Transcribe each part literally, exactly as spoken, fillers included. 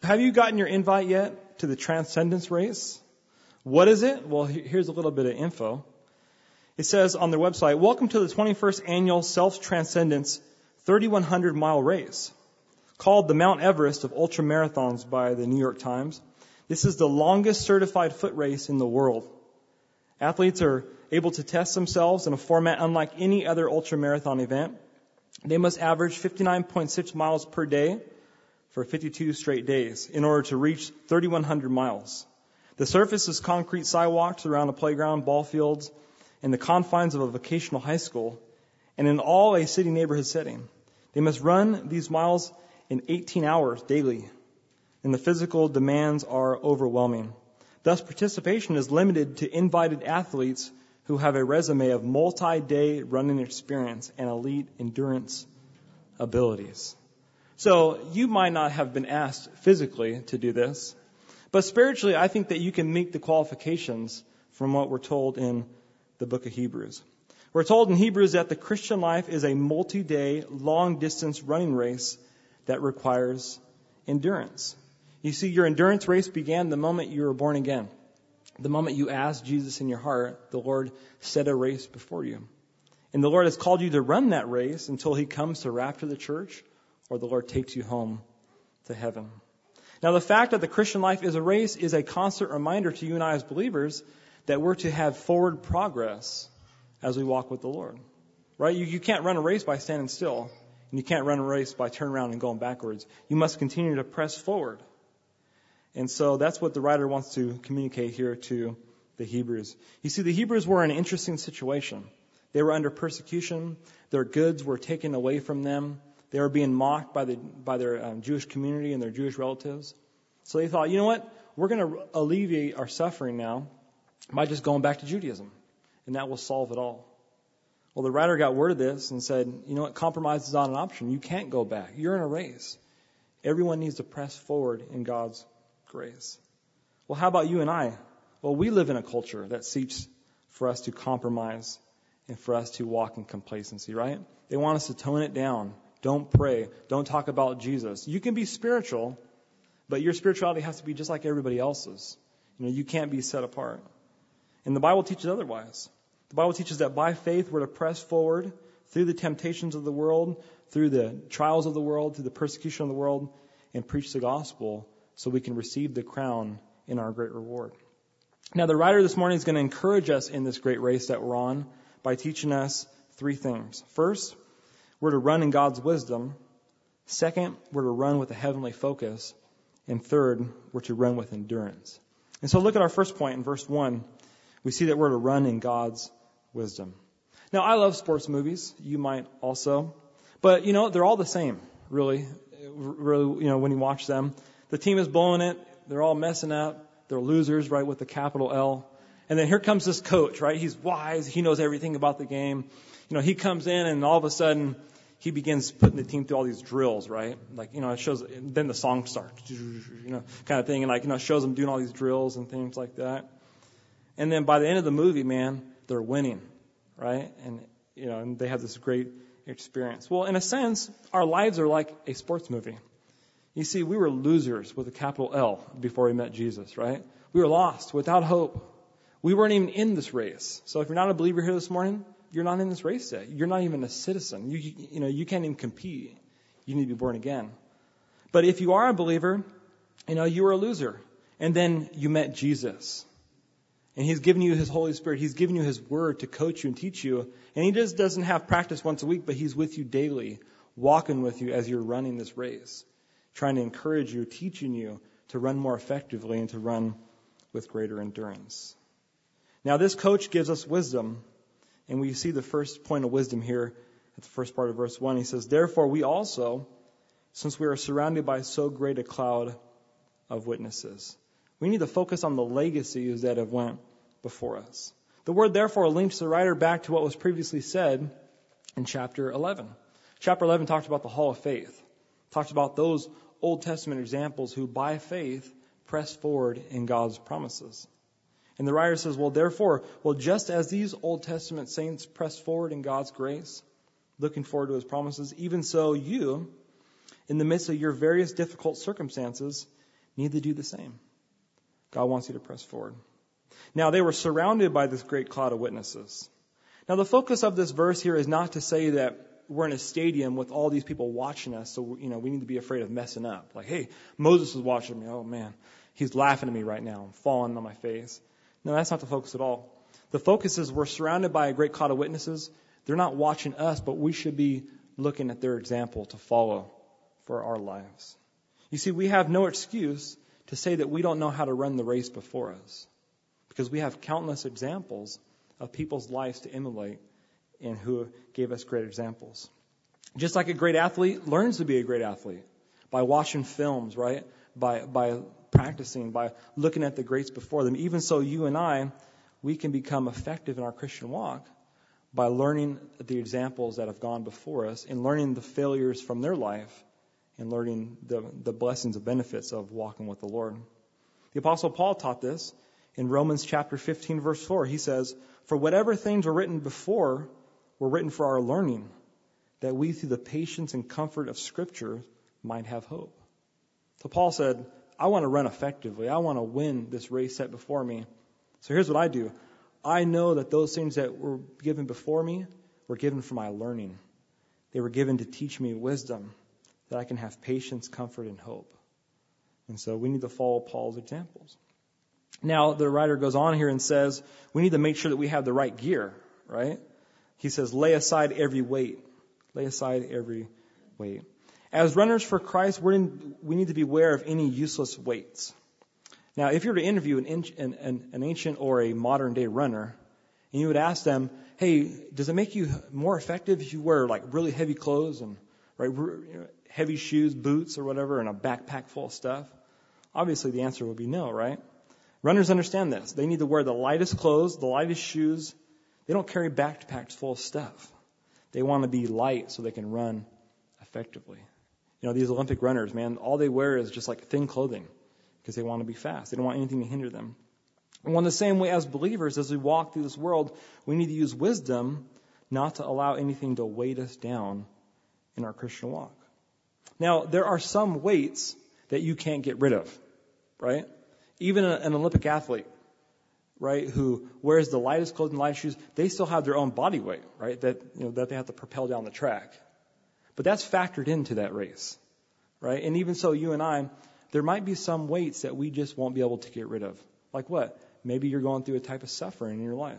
have you gotten your invite yet to the Transcendence Race? What is it? Well, here's a little bit of info. It says on their website, welcome to the twenty-first Annual Self-Transcendence thirty-one hundred mile race, called the Mount Everest of ultramarathons by the New York Times. This is the longest certified foot race in the world. Athletes are able to test themselves in a format unlike any other ultramarathon event. They must average fifty-nine point six miles per day for fifty-two straight days in order to reach thirty-one hundred miles. The surface is concrete sidewalks around a playground, ball fields, and the confines of a vocational high school, and in all a city neighborhood setting. They must run these miles in eighteen hours daily, and the physical demands are overwhelming. Thus, participation is limited to invited athletes who have a resume of multi-day running experience and elite endurance abilities. So you might not have been asked physically to do this, but spiritually, I think that you can meet the qualifications from what we're told in the book of Hebrews. We're told in Hebrews that the Christian life is a multi-day, long-distance running race that requires endurance. You see, your endurance race began the moment you were born again. The moment you asked Jesus in your heart, the Lord set a race before you. And the Lord has called you to run that race until He comes to rapture the church or the Lord takes you home to heaven. Now, the fact that the Christian life is a race is a constant reminder to you and I as believers that we're to have forward progress as we walk with the Lord. Right? You, you can't run a race by standing still, and you can't run a race by turning around and going backwards. You must continue to press forward. And so that's what the writer wants to communicate here to the Hebrews. You see, the Hebrews were in an interesting situation. They were under persecution. Their goods were taken away from them. They were being mocked by the by their um, Jewish community and their Jewish relatives. So they thought, you know what? We're going to alleviate our suffering now by just going back to Judaism, and that will solve it all. Well, the writer got word of this and said, you know what? Compromise is not an option. You can't go back. You're in a race. Everyone needs to press forward in God's grace. Well, how about you and I? Well, we live in a culture that seeks for us to compromise and for us to walk in complacency, right? They want us to tone it down. Don't pray. Don't talk about Jesus. You can be spiritual, but your spirituality has to be just like everybody else's. You know, you can't be set apart. And the Bible teaches otherwise. The Bible teaches that by faith we're to press forward through the temptations of the world, through the trials of the world, through the persecution of the world, and preach the gospel so we can receive the crown in our great reward. Now, the writer this morning is going to encourage us in this great race that we're on by teaching us three things. First, we're to run in God's wisdom. Second, we're to run with a heavenly focus. And third, we're to run with endurance. And so look at our first point in verse one. We see that we're to run in God's wisdom. Now, I love sports movies. You might also. But, you know, they're all the same, really. Really, you know, when you watch them. The team is blowing it. They're all messing up. They're losers, right, with the capital L. And then here comes this coach, right? He's wise. He knows everything about the game. You know, he comes in and all of a sudden he begins putting the team through all these drills, right? Like, you know, it shows, then the song starts, you know, kind of thing. And like, you know, it shows them doing all these drills and things like that. And then by the end of the movie, man, they're winning, right? And, you know, and they have this great experience. Well, in a sense, our lives are like a sports movie. You see, we were losers with a capital L before we met Jesus, right? We were lost, without hope. We weren't even in this race. So if you're not a believer here this morning, you're not in this race yet. You're not even a citizen. You, you, you know, you can't even compete. You need to be born again. But if you are a believer, you know, you were a loser. And then you met Jesus. And He's given you His Holy Spirit. He's given you His Word to coach you and teach you. And He just doesn't have practice once a week, but He's with you daily, walking with you as you're running this race, trying to encourage you, teaching you to run more effectively and to run with greater endurance. Now, this coach gives us wisdom. And we see the first point of wisdom here at the first part of verse one. He says, therefore we also, since we are surrounded by so great a cloud of witnesses. We need to focus on the legacies that have went before us. The word therefore links the writer back to what was previously said in chapter eleven. Chapter eleven talked about the hall of faith. Talked about those Old Testament examples who by faith pressed forward in God's promises. And the writer says, well, therefore, well, just as these Old Testament saints pressed forward in God's grace, looking forward to His promises, even so you, in the midst of your various difficult circumstances, you need to do the same. God wants you to press forward. Now, they were surrounded by this great cloud of witnesses. Now, the focus of this verse here is not to say that we're in a stadium with all these people watching us, so, you know, we need to be afraid of messing up. Like, hey, Moses is watching me. Oh, man, he's laughing at me right now. I'm falling on my face. No, that's not the focus at all. The focus is we're surrounded by a great cloud of witnesses. They're not watching us, but we should be looking at their example to follow for our lives. You see, we have no excuse to say that we don't know how to run the race before us, because we have countless examples of people's lives to emulate and who gave us great examples. Just like a great athlete learns to be a great athlete by watching films, right? By by practicing, by looking at the greats before them. Even so, you and I, we can become effective in our Christian walk by learning the examples that have gone before us and learning the failures from their life and learning the, the blessings and benefits of walking with the Lord. The Apostle Paul taught this in Romans chapter fifteen, verse four. He says, "For whatever things were written before were written for our learning, that we through the patience and comfort of Scripture might have hope." So Paul said, I want to run effectively. I want to win this race set before me. So here's what I do. I know that those things that were given before me were given for my learning. They were given to teach me wisdom, that I can have patience, comfort, and hope. And so we need to follow Paul's examples. Now, the writer goes on here and says, we need to make sure that we have the right gear, right? He says, lay aside every weight. Lay aside every weight. As runners for Christ, we're in, we need to be aware of any useless weights. Now, if you were to interview an, an, an, an ancient or a modern day runner, and you would ask them, hey, does it make you more effective if you wear like really heavy clothes and right, heavy shoes, boots or whatever, and a backpack full of stuff? Obviously, the answer would be no, right? Runners understand this. They need to wear the lightest clothes, the lightest shoes. They don't carry backpacks full of stuff. They want to be light so they can run effectively. You know, these Olympic runners, man, all they wear is just like thin clothing because they want to be fast. They don't want anything to hinder them. And in the same way as believers, as we walk through this world, we need to use wisdom not to allow anything to weight us down in our Christian walk. Now, there are some weights that you can't get rid of, right? Even an Olympic athlete, right, who wears the lightest clothes and lightest shoes, they still have their own body weight, right, that, you know, that they have to propel down the track. But that's factored into that race, right? And even so, you and I, there might be some weights that we just won't be able to get rid of. Like what? Maybe you're going through a type of suffering in your life.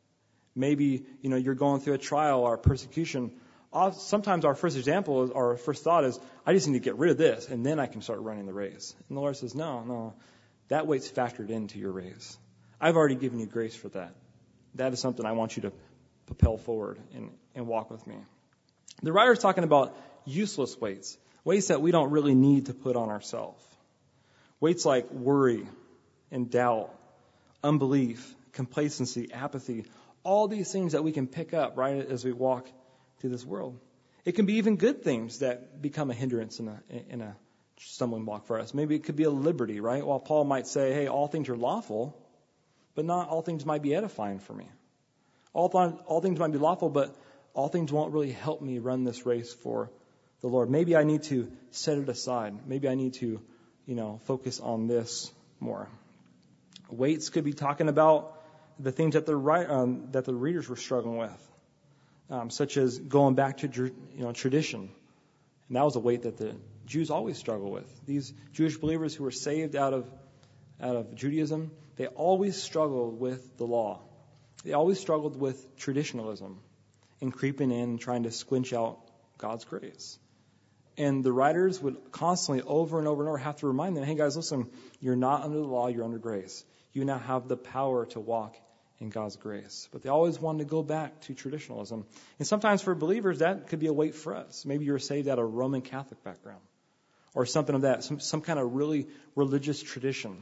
Maybe, you know, you're going through a trial or persecution. Sometimes our first example, is, our first thought is, I just need to get rid of this, and then I can start running the race. And the Lord says, no, no, that weight's factored into your race. I've already given you grace for that. That is something I want you to propel forward and, and walk with me. The writer's talking about useless weights, weights that we don't really need to put on ourselves. Weights like worry and doubt, unbelief, complacency, apathy, all these things that we can pick up right as we walk through this world. It can be even good things that become a hindrance in a, in a stumbling block for us. Maybe it could be a liberty, right? While Paul might say, hey, all things are lawful, but not all things might be edifying for me. All, th- all things might be lawful, but all things won't really help me run this race for the Lord. Maybe I need to set it aside. Maybe I need to, you know, focus on this more. Weights could be talking about the things that the um, that the readers were struggling with, um, such as going back to you know tradition, and that was a weight that the Jews always struggle with. These Jewish believers who were saved out of out of Judaism, they always struggled with the law. They always struggled with traditionalism and creeping in and trying to squinch out God's grace. And the writers would constantly, over and over and over, have to remind them, hey guys, listen, you're not under the law, you're under grace. You now have the power to walk in God's grace. But they always wanted to go back to traditionalism. And sometimes for believers, that could be a weight for us. Maybe you're saved out of a Roman Catholic background or something of that, some, some kind of really religious tradition.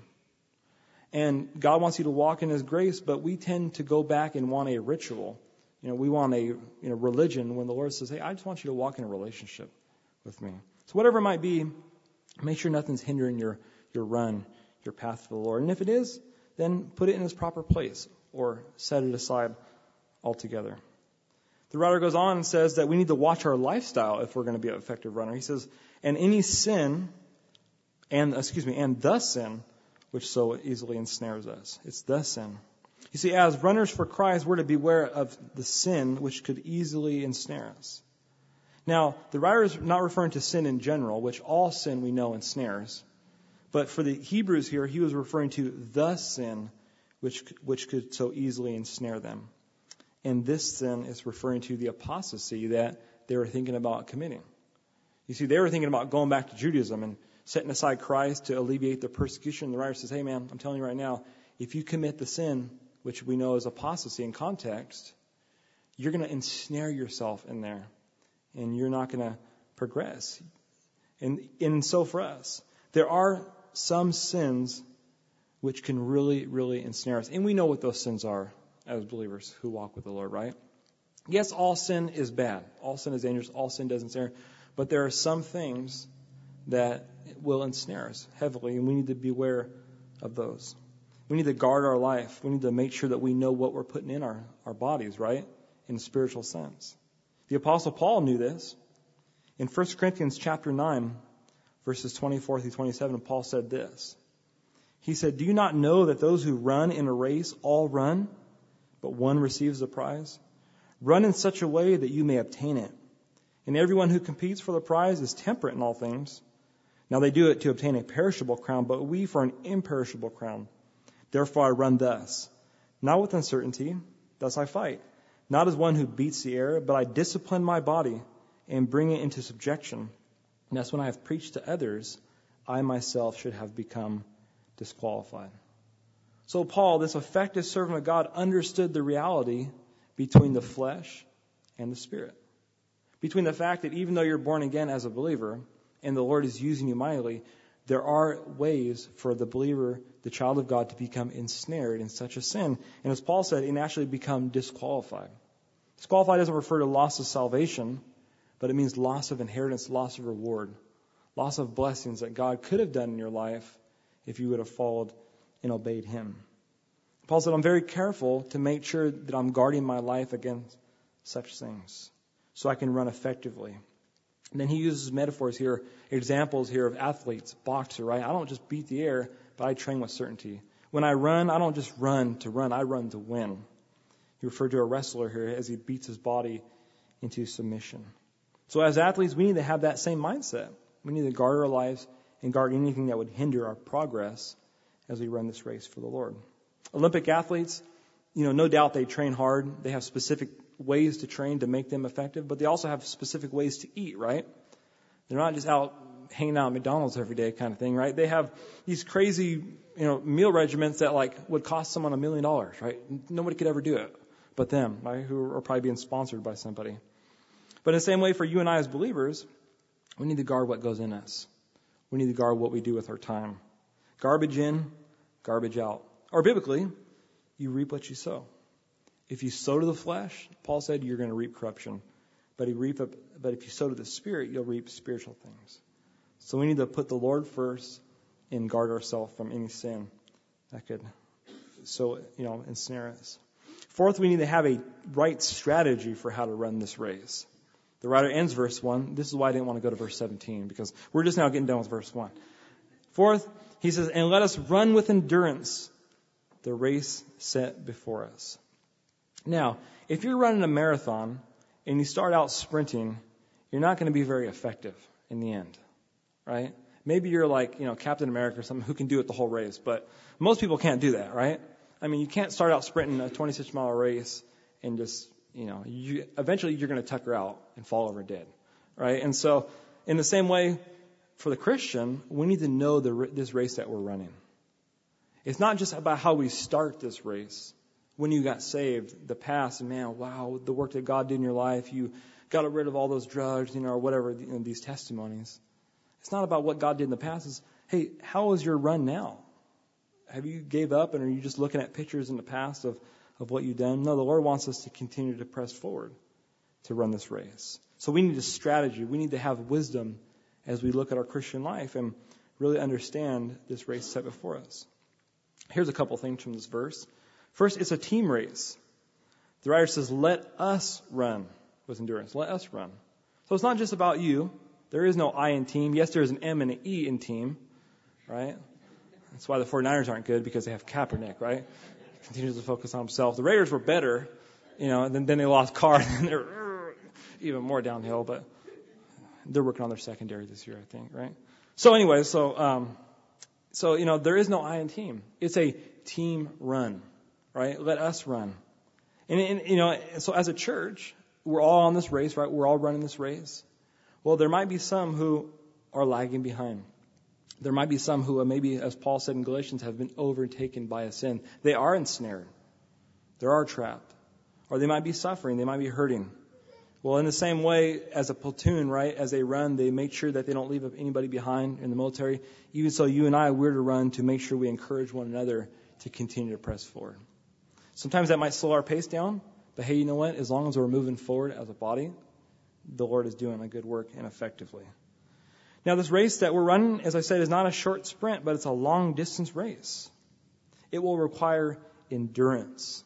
And God wants you to walk in His grace, but we tend to go back and want a ritual. You know, we want a you know religion when the Lord says, hey, I just want you to walk in a relationship with me. So whatever it might be, make sure nothing's hindering your, your run, your path to the Lord. And if it is, then put it in its proper place or set it aside altogether. The writer goes on and says that we need to watch our lifestyle if we're going to be an effective runner. He says, and any sin And, excuse me, and the sin which so easily ensnares us. It's the sin. You see, as runners for Christ, we're to beware of the sin which could easily ensnare us. Now, the writer is not referring to sin in general, which all sin we know ensnares. But for the Hebrews here, he was referring to the sin which which could so easily ensnare them. And this sin is referring to the apostasy that they were thinking about committing. You see, they were thinking about going back to Judaism and setting aside Christ to alleviate the persecution. The writer says, hey man, I'm telling you right now, if you commit the sin, which we know is apostasy in context, you're going to ensnare yourself in there. And you're not going to progress. And, and so for us, there are some sins which can really, really ensnare us. And we know what those sins are as believers who walk with the Lord, right? Yes, all sin is bad. All sin is dangerous. All sin does ensnare. But there are some things that will ensnare us heavily, and we need to beware of those. We need to guard our life. We need to make sure that we know what we're putting in our, our bodies, right? In a spiritual sense. The Apostle Paul knew this. In First Corinthians chapter nine, verses twenty-four through twenty-seven, Paul said this. He said, do you not know that those who run in a race all run, but one receives the prize? Run in such a way that you may obtain it. And everyone who competes for the prize is temperate in all things. Now they do it to obtain a perishable crown, but we for an imperishable crown. Therefore I run thus, not with uncertainty, thus I fight. Not as one who beats the air, but I discipline my body and bring it into subjection. And that's when I have preached to others, I myself should have become disqualified. So Paul, this effective servant of God, understood the reality between the flesh and the spirit. Between the fact that even though you're born again as a believer and the Lord is using you mightily, there are ways for the believer, the child of God, to become ensnared in such a sin. And as Paul said, and actually become disqualified. Disqualified doesn't refer to loss of salvation, but it means loss of inheritance, loss of reward, loss of blessings that God could have done in your life if you would have followed and obeyed him. Paul said, I'm very careful to make sure that I'm guarding my life against such things so I can run effectively. And then he uses metaphors here, examples here of athletes, boxer, right? I don't just beat the air, but I train with certainty. When I run, I don't just run to run, I run to win. He referred to a wrestler here as he beats his body into submission. So as athletes, we need to have that same mindset. We need to guard our lives and guard anything that would hinder our progress as we run this race for the Lord. Olympic athletes, you know, no doubt they train hard. They have specific ways to train to make them effective, but they also have specific ways to eat, right? They're not just out hanging out at McDonald's every day kind of thing, right? They have these crazy, you know, meal regimens that like would cost someone a million dollars, right? Nobody could ever do it but them, right? Who are probably being sponsored by somebody. But in the same way for you and I as believers, we need to guard what goes in us. We need to guard what we do with our time. Garbage in, garbage out. Or biblically, you reap what you sow. If you sow to the flesh, Paul said you're going to reap corruption. But, you reap a, but if you sow to the Spirit, you'll reap spiritual things. So we need to put the Lord first and guard ourselves from any sin that could so you know ensnare us. Fourth, we need to have a right strategy for how to run this race. The writer ends verse one. This is why I didn't want to go to verse seventeen, because we're just now getting done with verse one. Fourth, he says, and let us run with endurance the race set before us. Now, if you're running a marathon and you start out sprinting, you're not going to be very effective in the end, right? Maybe you're like, you know, Captain America or something who can do it the whole race, but most people can't do that, right? I mean, you can't start out sprinting a twenty-six mile race and just, you know, you, eventually you're going to tucker out and fall over dead, right? And so in the same way, for the Christian, we need to know the, this race that we're running. It's not just about how we start this race. When you got saved, the past, and man, wow, the work that God did in your life, you got rid of all those drugs, you know, or whatever, you know, these testimonies. It's not about what God did in the past. It's, hey, how is your run now? Have you gave up, and are you just looking at pictures in the past of, of what you've done? No, the Lord wants us to continue to press forward to run this race. So we need a strategy. We need to have wisdom as we look at our Christian life and really understand this race set before us. Here's a couple things from this verse. First, it's a team race. The writer says, let us run with endurance. Let us run. So it's not just about you. There is no I in team. Yes, there is an M and an E in team. right? That's why the 49ers aren't good, because they have Kaepernick, right? He continues to focus on himself. The Raiders were better, you know, and then, then they lost Carr, and they're even more downhill, but they're working on their secondary this year, I think, right? So anyway, so, um, so, you know, there is no I in team. It's a team run, right? Let us run. And, and, you know, so as a church, we're all on this race, right? We're all running this race. Well, there might be some who are lagging behind. There might be some who, maybe, as Paul said in Galatians, have been overtaken by a sin. They are ensnared. They are trapped. Or they might be suffering. They might be hurting. Well, in the same way, as a platoon, right, as they run, they make sure that they don't leave anybody behind in the military. Even so, you and I, we're to run to make sure we encourage one another to continue to press forward. Sometimes that might slow our pace down, but hey, you know what? As long as we're moving forward as a body, the Lord is doing a good work and effectively. Now, this race that we're running, as I said, is not a short sprint, but it's a long-distance race. It will require endurance.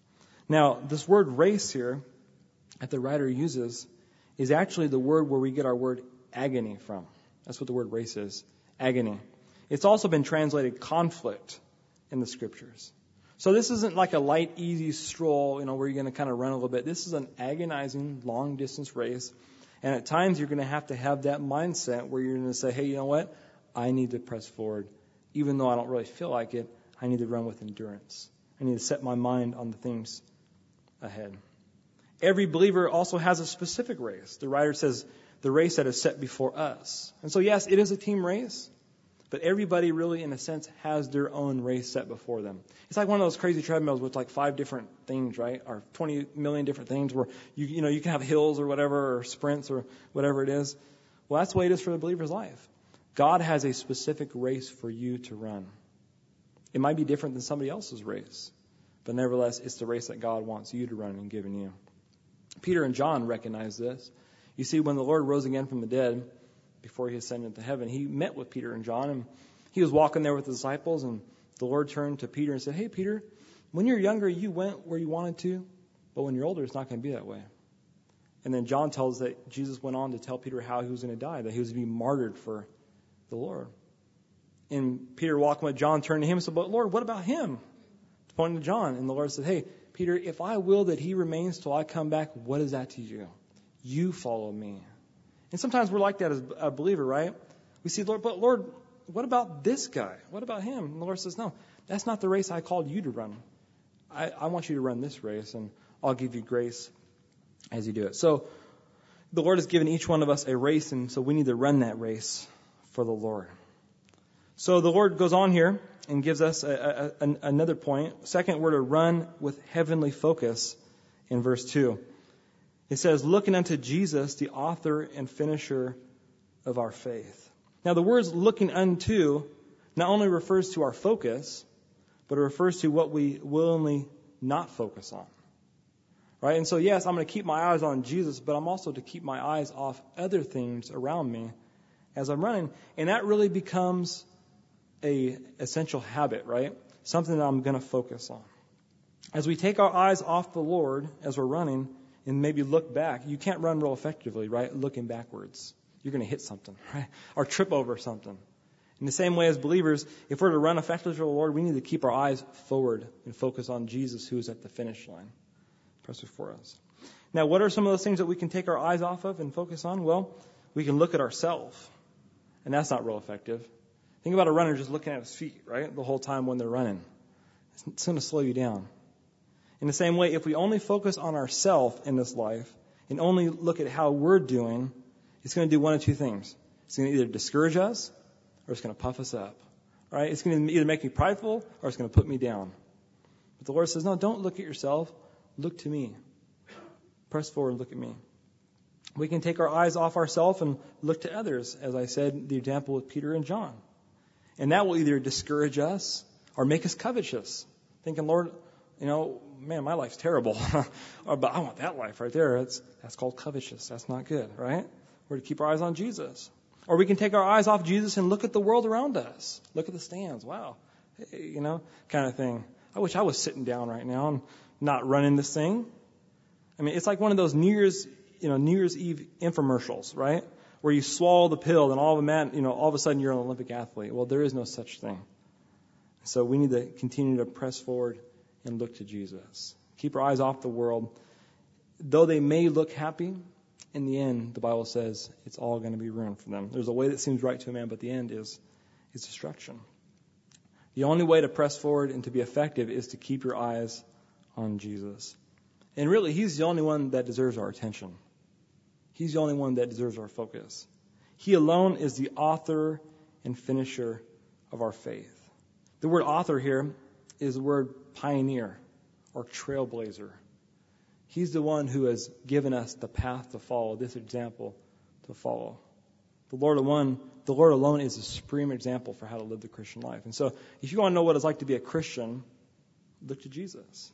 Now, this word race here that the writer uses is actually the word where we get our word agony from. That's what the word race is, agony. It's also been translated conflict in the scriptures. So this isn't like a light, easy stroll, you know, where you're going to kind of run a little bit. This is an agonizing, long-distance race. And at times you're going to have to have that mindset where you're going to say, hey, you know what? I need to press forward. Even though I don't really feel like it, I need to run with endurance. I need to set my mind on the things ahead. Every believer also has a specific race. The writer says the race that is set before us. And so, yes, it is a team race, but everybody really, in a sense, has their own race set before them. It's like one of those crazy treadmills with like five different things, right? Or twenty million different things where you you know you can have hills or whatever, or sprints or whatever it is. Well, that's the way it is for the believer's life. God has a specific race for you to run. It might be different than somebody else's race, but nevertheless, it's the race that God wants you to run and given you. Peter and John recognized this. You see, when the Lord rose again from the dead, before he ascended to heaven, he met with Peter and John, and he was walking there with the disciples, and the Lord turned to Peter and said, hey, Peter, when you're younger, you went where you wanted to, but when you're older, it's not going to be that way. And then John tells that Jesus went on to tell Peter how he was going to die, that he was going to be martyred for the Lord. And Peter, walking with John, turned to him and said, but Lord, what about him? Pointing to John. And the Lord said, hey, Peter, if I will that he remains till I come back, what is that to you? You follow me. And sometimes we're like that as a believer, right? We see, Lord, but Lord, what about this guy? What about him? And the Lord says, no, that's not the race I called you to run. I, I want you to run this race, and I'll give you grace as you do it. So the Lord has given each one of us a race, and so we need to run that race for the Lord. So the Lord goes on here and gives us a, a, a, another point. Second, we're to run with heavenly focus in verse two. It says, looking unto Jesus, the author and finisher of our faith. Now, the words looking unto not only refers to our focus, but it refers to what we willingly not focus on. Right? And so, yes, I'm going to keep my eyes on Jesus, but I'm also to keep my eyes off other things around me as I'm running. And that really becomes a essential habit, right? Something that I'm going to focus on. As we take our eyes off the Lord as we're running and maybe look back, you can't run real effectively, right? Looking backwards. You're going to hit something, right? Or trip over something. In the same way as believers, if we're to run effectively for the Lord, we need to keep our eyes forward and focus on Jesus, who is at the finish line. Press before us. Now, what are some of those things that we can take our eyes off of and focus on? Well, we can look at ourselves, and that's not real effective. Think about a runner just looking at his feet, right, the whole time when they're running. It's going to slow you down. In the same way, if we only focus on ourselves in this life and only look at how we're doing, it's going to do one of two things. It's going to either discourage us or it's going to puff us up. Right? It's going to either make me prideful or it's going to put me down. But the Lord says, no, don't look at yourself. Look to me. Press forward and look at me. We can take our eyes off ourselves and look to others, as I said, the example with Peter and John. And that will either discourage us or make us covetous, thinking, Lord, you know, man, my life's terrible. or, but I want that life right there. That's, that's called covetous. That's not good, right? We're to keep our eyes on Jesus. Or we can take our eyes off Jesus and look at the world around us. Look at the stands. Wow. Hey, you know, kind of thing. I wish I was sitting down right now and not running this thing. I mean, it's like one of those New Year's, you know, New Year's Eve infomercials, right? where you swallow the pill and all of a man, you know, all of a sudden you're an Olympic athlete. Well, there is no such thing. So we need to continue to press forward and look to Jesus. Keep our eyes off the world. Though they may look happy, in the end, the Bible says it's all going to be ruined for them. There's a way that seems right to a man, but the end is, is destruction. The only way to press forward and to be effective is to keep your eyes on Jesus. And really, He's the only one that deserves our attention. He's the only one that deserves our focus. He alone is the author and finisher of our faith. The word author here is the word pioneer or trailblazer. He's the one who has given us the path to follow, this example to follow. The Lord alone, the Lord alone is the supreme example for how to live the Christian life. And so if you want to know what it's like to be a Christian, look to Jesus.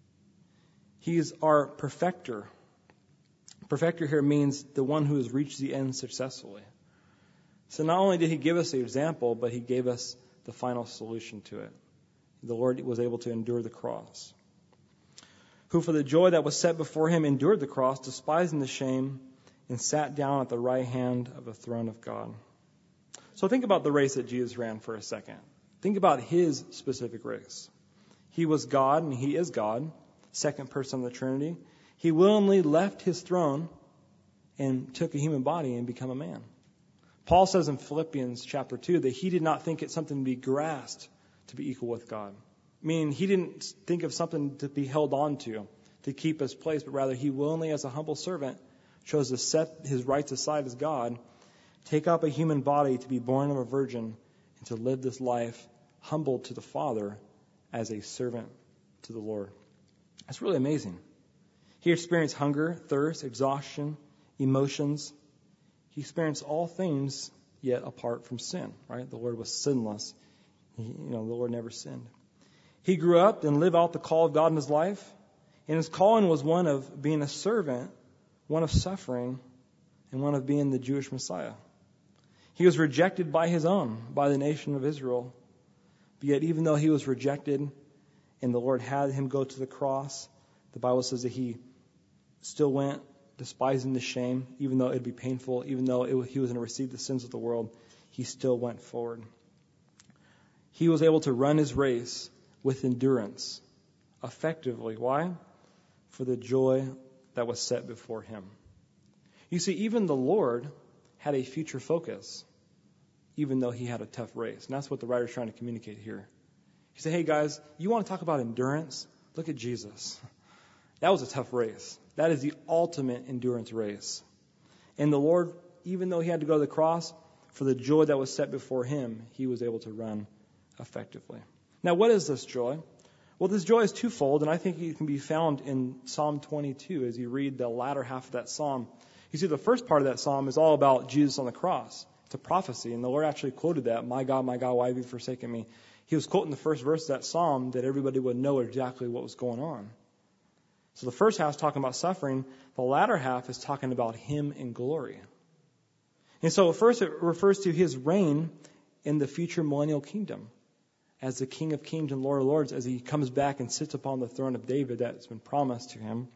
He's our perfecter. Perfecter here means the one who has reached the end successfully. So not only did He give us the example, but He gave us the final solution to it. The Lord was able to endure the cross. Who for the joy that was set before Him endured the cross, despising the shame, and sat down at the right hand of the throne of God. So think about the race that Jesus ran for a second. Think about His specific race. He was God, and He is God, second person of the Trinity. He willingly left His throne and took a human body and became a man. Paul says in Philippians chapter two that he did not think it something to be grasped to be equal with God. Meaning he didn't think of something to be held on to, to keep his place, but rather he willingly, as a humble servant, chose to set his rights aside as God, take up a human body to be born of a virgin, and to live this life humbled to the Father as a servant to the Lord. That's really amazing. He experienced hunger, thirst, exhaustion, emotions. He experienced all things yet apart from sin, right? The Lord was sinless. He, you know, the Lord never sinned. He grew up and lived out the call of God in his life. And his calling was one of being a servant, one of suffering, and one of being the Jewish Messiah. He was rejected by his own, by the nation of Israel. But yet even though he was rejected and the Lord had him go to the cross, the Bible says that he still went, despising the shame, even though it would be painful, even though it, he was going to receive the sins of the world, he still went forward. He was able to run his race with endurance, effectively. Why? For the joy that was set before him. You see, even the Lord had a future focus, even though he had a tough race. And that's what the writer's trying to communicate here. He said, hey guys, you want to talk about endurance? Look at Jesus. That was a tough race. That is the ultimate endurance race. And the Lord, even though he had to go to the cross, for the joy that was set before him, he was able to run effectively. Now, what is this joy? Well, this joy is twofold, and I think it can be found in Psalm twenty-two as you read the latter half of that psalm. You see, the first part of that psalm is all about Jesus on the cross. It's a prophecy, and the Lord actually quoted that, my God, my God, why have you forsaken me? He was quoting the first verse of that psalm that everybody would know exactly what was going on. So the first half is talking about suffering. The latter half is talking about him in glory. And so first it refers to his reign in the future millennial kingdom as the King of Kings and Lord of Lords, as he comes back and sits upon the throne of David that's been promised to him.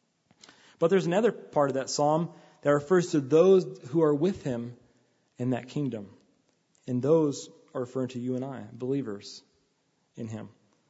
But there's another part of that psalm that refers to those who are with him in that kingdom. And those are referring to you and I, believers in him.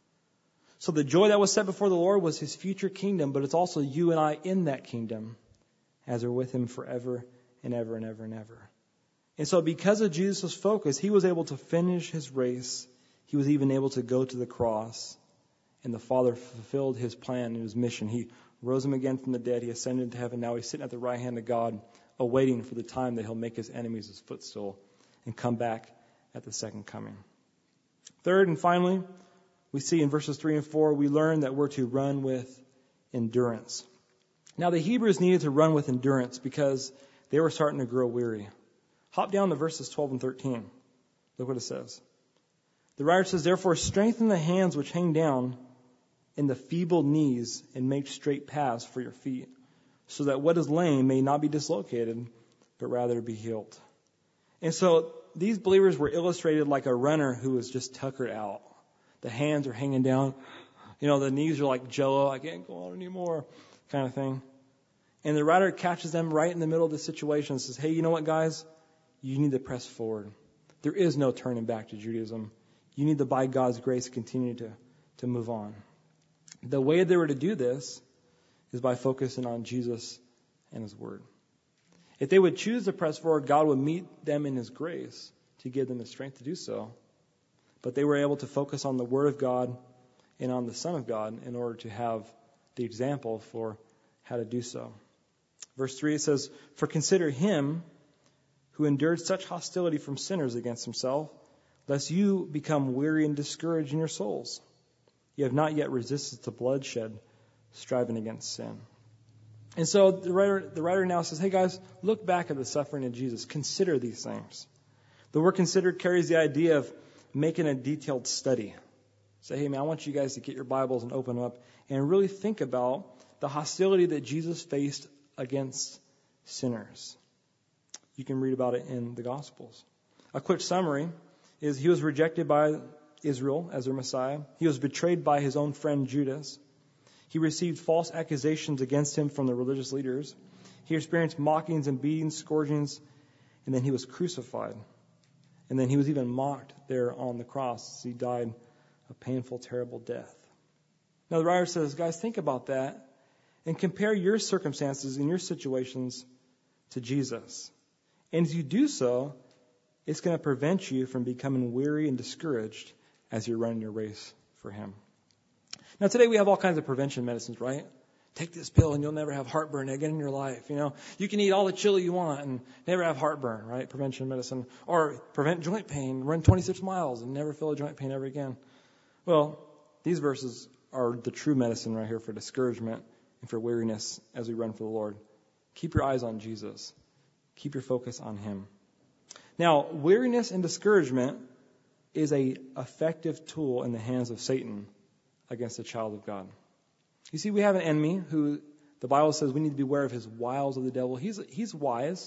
So the joy that was set before the Lord was his future kingdom, but it's also you and I in that kingdom as we're with him forever and ever and ever and ever. And so because of Jesus' focus, he was able to finish his race. He was even able to go to the cross, and the Father fulfilled his plan and his mission. He rose him again from the dead. He ascended into heaven. Now he's sitting at the right hand of God, awaiting for the time that he'll make his enemies his footstool and come back at the second coming. Third and finally, we see in verses three and four, we learn that we're to run with endurance. Now the Hebrews needed to run with endurance because they were starting to grow weary. Hop down to verses twelve and thirteen. Look what it says. The writer says, therefore strengthen the hands which hang down and the feeble knees, and make straight paths for your feet, so that what is lame may not be dislocated, but rather be healed. And so these believers were illustrated like a runner who was just tuckered out. The hands are hanging down. You know, the knees are like jello. I can't go on anymore, kind of thing. And the writer catches them right in the middle of the situation and says, hey, you know what, guys? You need to press forward. There is no turning back to Judaism. You need to, by God's grace, continue to, to move on. The way they were to do this is by focusing on Jesus and His Word. If they would choose to press forward, God would meet them in His grace to give them the strength to do so. But they were able to focus on the Word of God and on the Son of God in order to have the example for how to do so. Verse three, it says, for consider Him who endured such hostility from sinners against Himself, lest you become weary and discouraged in your souls. You have not yet resisted to bloodshed, striving against sin. And so the writer, the writer now says, hey guys, look back at the suffering of Jesus. Consider these things. The word consider carries the idea of making a detailed study. Say, hey man, I want you guys to get your Bibles and open them up and really think about the hostility that Jesus faced against sinners. You can read about it in the Gospels. A quick summary is He was rejected by Israel as their Messiah. He was betrayed by His own friend Judas. He received false accusations against Him from the religious leaders. He experienced mockings and beatings, scourgings, and then He was crucified. And then He was even mocked there on the cross as He died a painful, terrible death. Now the writer says, guys, think about that and compare your circumstances and your situations to Jesus. And as you do so, it's going to prevent you from becoming weary and discouraged as you're running your race for Him. Now today we have all kinds of prevention medicines, right? Take this pill and you'll never have heartburn again in your life. You know, you can eat all the chili you want and never have heartburn, right? Prevention medicine. Or prevent joint pain, run twenty-six miles and never feel a joint pain ever again. Well, these verses are the true medicine right here for discouragement and for weariness as we run for the Lord. Keep your eyes on Jesus. Keep your focus on Him. Now, weariness and discouragement is a effective tool in the hands of Satan against a child of God. You see, we have an enemy who the Bible says we need to beware of his wiles of the devil. He's he's wise.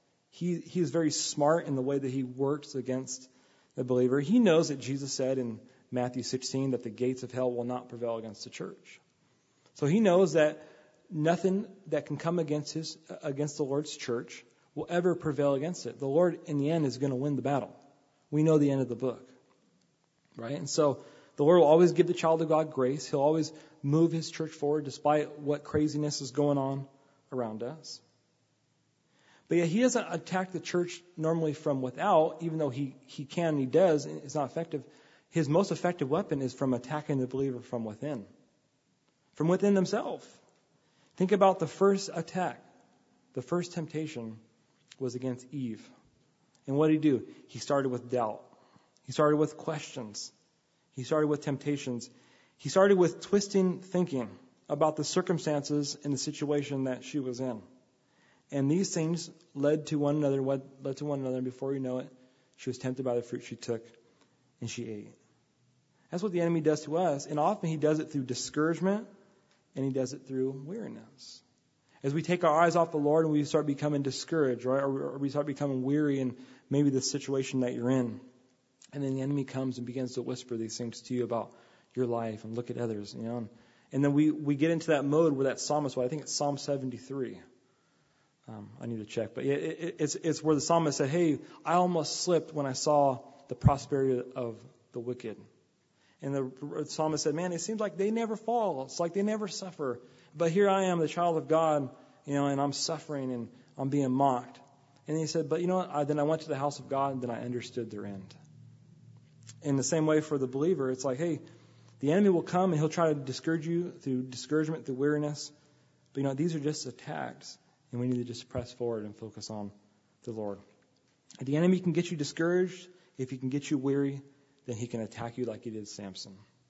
He he is very smart in the way that he works against the believer. He knows that Jesus said in Matthew sixteen that the gates of hell will not prevail against the church. So he knows that nothing that can come against his against the Lord's church will ever prevail against it. The Lord, in the end, is going to win the battle. We know the end of the book, right? And so the Lord will always give the child of God grace. He'll always move His church forward despite what craziness is going on around us. But yet He doesn't attack the church normally from without, even though He, he can and He does. And it's not effective. His most effective weapon is from attacking the believer from within, from within themselves. Think about the first attack. The first temptation was against Eve. And what did he do? He started with doubt. He started with questions. He started with temptations. He started with twisting thinking about the circumstances and the situation that she was in. And these things led to one another, led to one another, and before you know it, she was tempted by the fruit she took, and she ate. That's what the enemy does to us, and often he does it through discouragement, and he does it through weariness. As we take our eyes off the Lord and we start becoming discouraged, right, or we start becoming weary in maybe the situation that you're in, and then the enemy comes and begins to whisper these things to you about your life and look at others, you know. And, and then we, we get into that mode where that psalmist, well, I think it's Psalm seventy-three. Um, I need to check. But it, it, it's, it's where the psalmist said, hey, I almost slipped when I saw the prosperity of the wicked. And the, the psalmist said, man, it seems like they never fall. It's like they never suffer. But here I am, the child of God, you know, and I'm suffering and I'm being mocked. And he said, but you know what? I, then I went to the house of God and then I understood their end. In the same way for the believer, it's like, hey, the enemy will come and he'll try to discourage you through discouragement, through weariness. But, you know, these are just attacks, and we need to just press forward and focus on the Lord. If the enemy can get you discouraged, if he can get you weary, then he can attack you like he did Samson.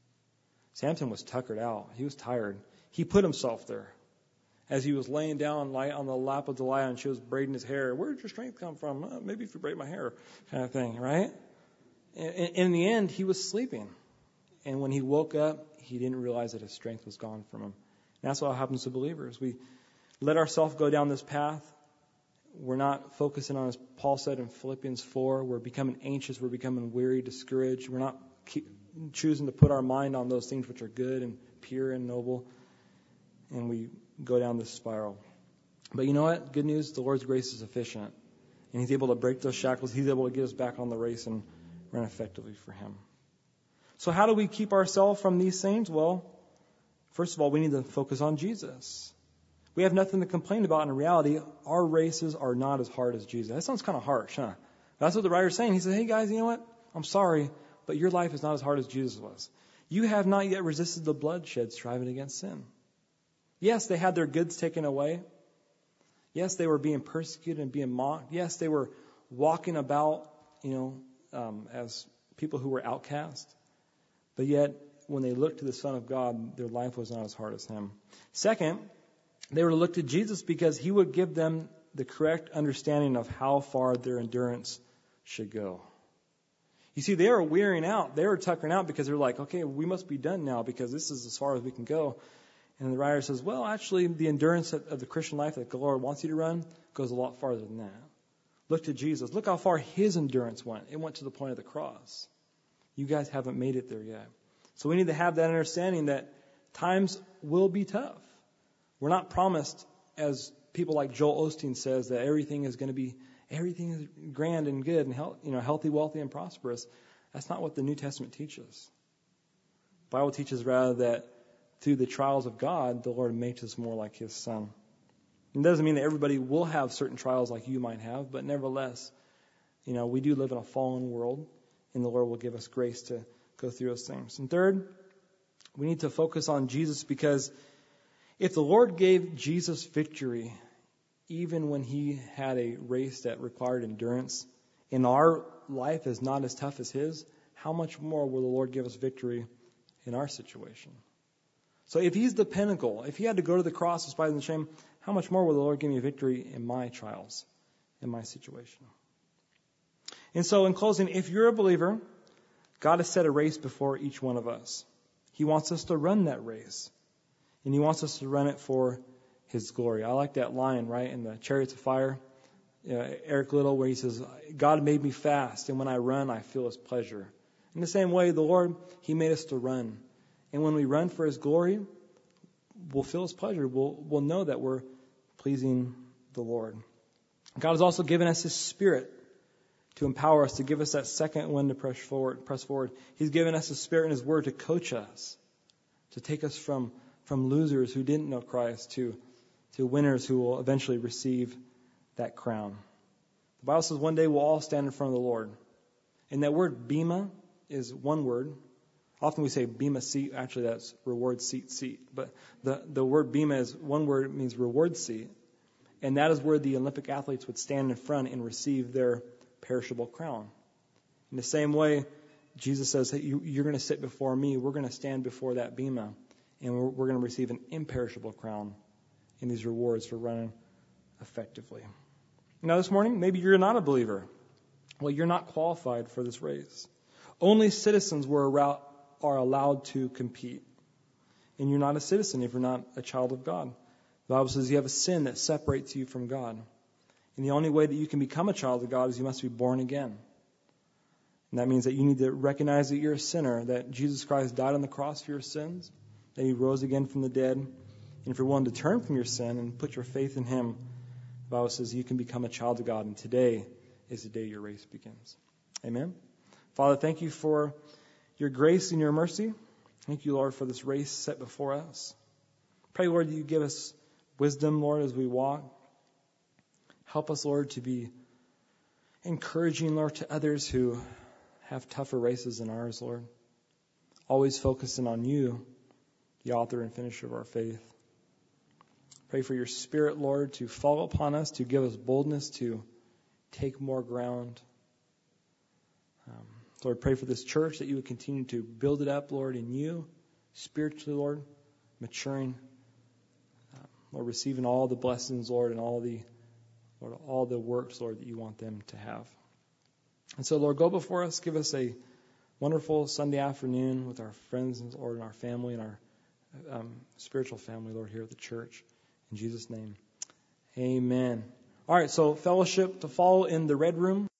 Samson was tuckered out. He was tired. He put himself there. As he was laying down on the lap of Delilah and she was braiding his hair, where did your strength come from? Uh, maybe if you braid my hair, kind of thing, right? And in the end, he was sleeping. And when he woke up, he didn't realize that his strength was gone from him. And that's what happens to believers. We let ourselves go down this path. We're not focusing on, as Paul said in Philippians four, we're becoming anxious, we're becoming weary, discouraged. We're not keep, choosing to put our mind on those things which are good and pure and noble. And we go down this spiral. But you know what? Good news, the Lord's grace is sufficient. And He's able to break those shackles. He's able to get us back on the race and run effectively for Him. So how do we keep ourselves from these things? Well, first of all, we need to focus on Jesus. We have nothing to complain about. In reality, our races are not as hard as Jesus. That sounds kind of harsh, huh? That's what the writer's saying. He says, hey guys, you know what? I'm sorry, but your life is not as hard as Jesus was. You have not yet resisted the bloodshed striving against sin. Yes, they had their goods taken away. Yes, they were being persecuted and being mocked. Yes, they were walking about, you know, um, as people who were outcast. But yet, when they looked to the Son of God, their life was not as hard as Him. Second, they were to look to Jesus because He would give them the correct understanding of how far their endurance should go. You see, they were wearing out. They were tuckering out because they're like, okay, we must be done now because this is as far as we can go. And the writer says, well, actually, the endurance of the Christian life that the Lord wants you to run goes a lot farther than that. Look to Jesus. Look how far His endurance went. It went to the point of the cross. You guys haven't made it there yet. So we need to have that understanding that times will be tough. We're not promised, as people like Joel Osteen says, that everything is going to be, everything is grand and good and health, you know, healthy, wealthy, and prosperous. That's not what the New Testament teaches. The Bible teaches rather that through the trials of God, the Lord makes us more like His Son. It doesn't mean that everybody will have certain trials like you might have, but nevertheless, you know, we do live in a fallen world, and the Lord will give us grace to go through those things. And third, we need to focus on Jesus because if the Lord gave Jesus victory, even when He had a race that required endurance, and our life is not as tough as His, how much more will the Lord give us victory in our situation? So if He's the pinnacle, if He had to go to the cross despite the shame, how much more will the Lord give me victory in my trials, in my situation? And so in closing, if you're a believer, God has set a race before each one of us. He wants us to run that race. And He wants us to run it for His glory. I like that line, right, in the Chariots of Fire, uh, Eric Liddell, where he says, God made me fast, and when I run, I feel His pleasure. In the same way, the Lord, He made us to run. And when we run for His glory, we'll feel His pleasure. We'll, we'll know that we're pleasing the Lord. God has also given us His Spirit to empower us, to give us that second wind to press forward. Press forward. He's given us His Spirit and His Word to coach us, to take us from, from losers who didn't know Christ to, to winners who will eventually receive that crown. The Bible says one day we'll all stand in front of the Lord. And that word bema is one word. Often we say bema seat. Actually, that's reward seat, seat. But the, the word bema is one word, it means reward seat. And that is where the Olympic athletes would stand in front and receive their perishable crown. In the same way, Jesus says, hey, you, you're going to sit before me. We're going to stand before that bema. And we're, we're going to receive an imperishable crown in these rewards for running effectively. Now this morning, maybe you're not a believer. Well, you're not qualified for this race. Only citizens were around, are allowed to compete. And you're not a citizen if you're not a child of God. The Bible says you have a sin that separates you from God. And the only way that you can become a child of God is you must be born again. And that means that you need to recognize that you're a sinner, that Jesus Christ died on the cross for your sins, that He rose again from the dead. And if you're willing to turn from your sin and put your faith in Him, the Bible says you can become a child of God. And today is the day your race begins. Amen. Father, thank You for Your grace and Your mercy. Thank You, Lord, for this race set before us. Pray, Lord, that You give us wisdom, Lord, as we walk. Help us, Lord, to be encouraging, Lord, to others who have tougher races than ours, Lord. Always focusing on You, the author and finisher of our faith. Pray for Your Spirit, Lord, to fall upon us, to give us boldness to take more ground. Um, Lord, pray for this church that You would continue to build it up, Lord, in You, spiritually, Lord, maturing, uh, Lord, receiving all the blessings, Lord, and all the Lord, all the works, Lord, that You want them to have. And so, Lord, go before us. Give us a wonderful Sunday afternoon with our friends, Lord, and our family and our um, spiritual family, Lord, here at the church. In Jesus' name, amen. All right, so fellowship to follow in the red room.